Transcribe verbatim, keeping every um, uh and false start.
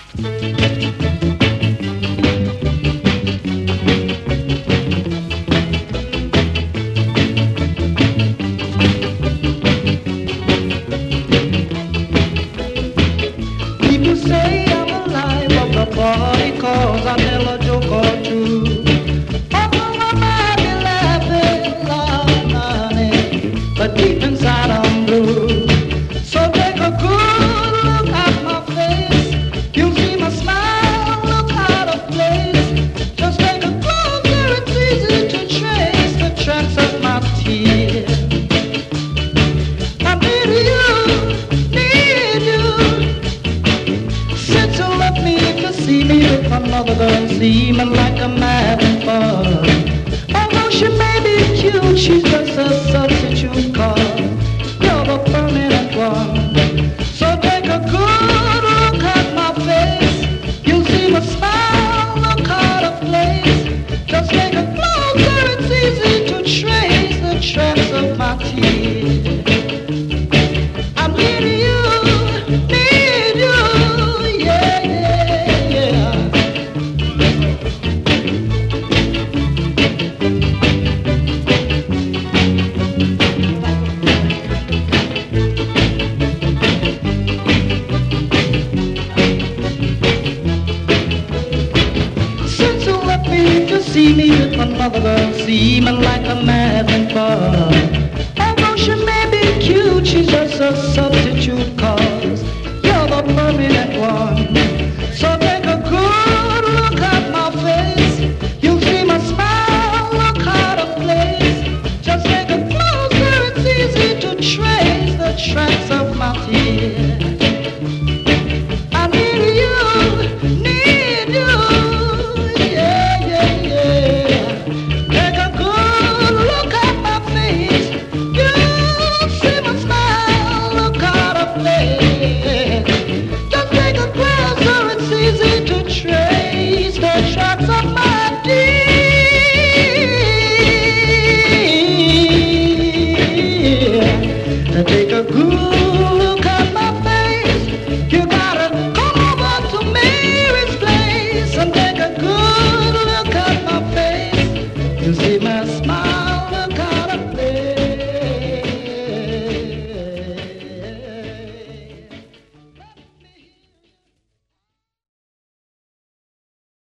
People say I'm alive of the party cause I tell a joke or two. Although I might be laughing, Lord, honey, but deep inside I'm blue. So take a good look at my face. You'll see my smile look out of place. Just take a closer, it's easy to trace the tracks of my tears. I need you, need you. Since you left me to see me with another girl, seeming like I'm having fun. Although she may be cute, she's just a substitute cause you're the permanent one. So take a good look at my face. You'll see my smile look out of place. Just take a closer, it's easy to trace the tracks of my tears. I need you, need you, yeah, yeah, yeah. Since you left me to see me with another girl, seeming like I'm having fun. Although she may be cute, she's just a substitute cause you're the permanent one. So take a good look at my face. You'll see my smile look out of place. Just take a closer, it's easy to trace the tracks of my tears. I need you, need you, yeah, yeah, yeah. Take a good look at my face. You'll see my smile look out of place. Just take a closer, it's easy to trace the tracks of my tears. Take a good look at my face. You gotta come over to Mary's place and take a good look at my face. You see